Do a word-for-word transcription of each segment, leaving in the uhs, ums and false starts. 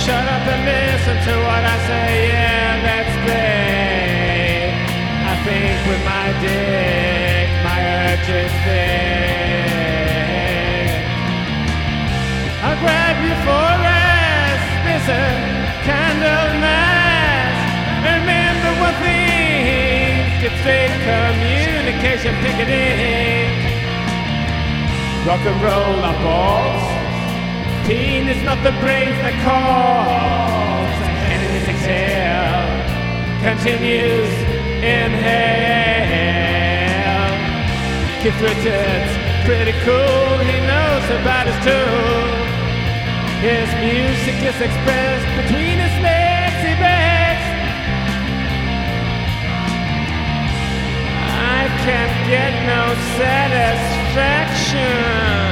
shut up and listen to what I say. Yeah, let's play. I think with my dick, my urge is thick. I'll grab you for rest. Listen, candle mass. Remember one thing: get straight communication picketing. Rock and roll our balls. Teen is not the brains that calls. Enemies exhale, continues inhale. Keith Richards, pretty cool, he knows about his tool. His music is expressed between his legs, he begs. I can't get no satisfaction.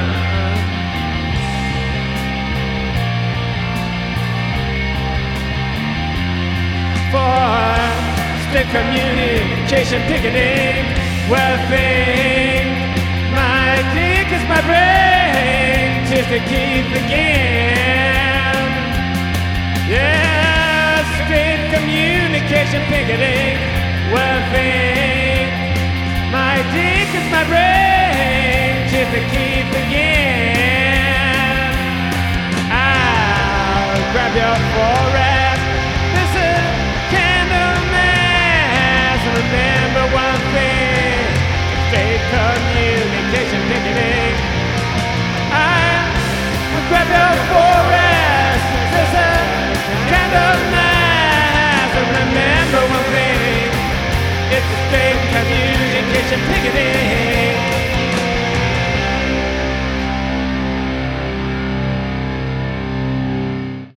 For straight communication picketing, well, I think my dick is my brain, just to keep again. Yeah, straight communication picketing, well, I think my dick is my brain, just to keep again. I'll grab your forehead. Remember one thing: straight communication picketing. I'll grab your forest, listen, kind of nice. And remember one thing: it's straight communication picketing.